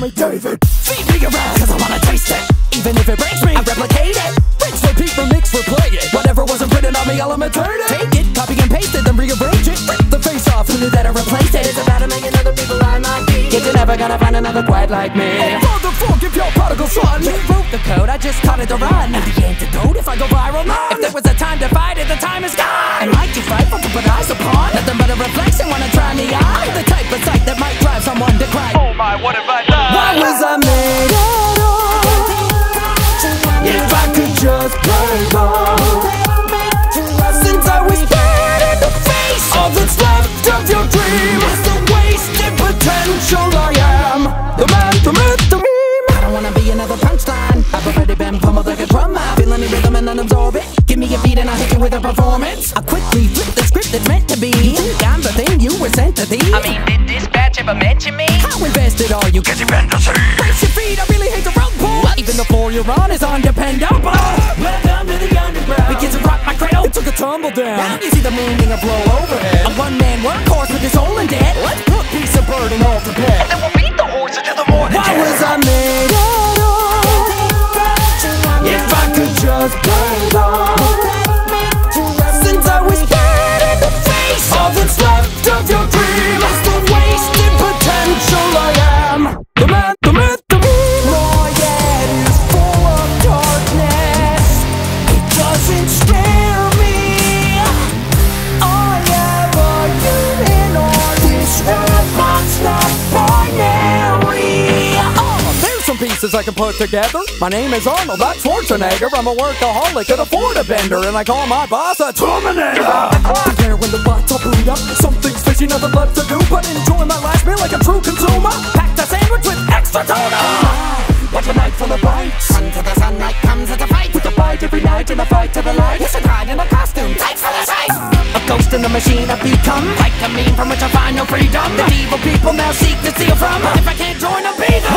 me David. Feed me around, cause I wanna taste it. Even if it breaks me, I replicate it. Rinse, repeat, remix, replay it. Whatever wasn't printed on me, I'll imitate it. Take it, copy and paste it, then rearrange it. Rip the face off, who knew that I replaced it? It's about a million other people I might be. Yet you're never gonna find another quite like me. Oh, brother, forgive your prodigal son. You wrote the code, I just taught it to run. And the antidote, if I go viral, none. If there was a time to fight it, the time is gone. And might you fight for to put eyes upon? Nothing but a reflection, wanna try me on. I'm the type of sight that might drive someone to cry. Oh my, what have I done? Why was I made out of? If I could just play ball. Since I was dead in the face, all that's left of your dream is the wasted potential I am. The man, the myth, the meme. I don't wanna be another punchline. I've already been pummeled like a drum. I feel any rhythm and unabsorb it. Give me a beat and I'll hit you with a performance. I quickly flip the script that's meant to be. You think I'm the thing you were sent to be? I mean, did Dispatch ever mention me? How invested are you? Cause you've been to see. Brace your feet, I really hate the road pull. Even the floor you're on is undependable. Welcome to the underground. Begin to rock my cradle. It took a tumble down. Now you see the meaning of blow overhead. A one-man workhorse with his soul in debt. Let's put piece of burden all to bed. And then we'll beat the horse into the morning. Why was I made out of? If I could just play ball. Since I was dead in the face, all that's left of your dream is the wasted potential I am. The man, the myth, the meme. My head is full of darkness. It doesn't scare me. I am a human artist. Robots not binary. Oh, there's some pieces I can put together. My name is Arnold, not Schwarzenegger. I'm a workaholic, could afford a bender, and I call my boss a Terminator. There when the bots are brewed up, something's fishy, nothing left to do but enjoy my last meal like a true consumer. Packed a sandwich with extra tuna. Watch a night full of bites. Run to the sunlight, comes at a fight. With a bite every night and a fight to the light. It's a bride in a costume, tight for the sight. A ghost in the machine I've become. Like a meme from which I find no freedom. The evil people now seek to steal from. If I can't join them, be them.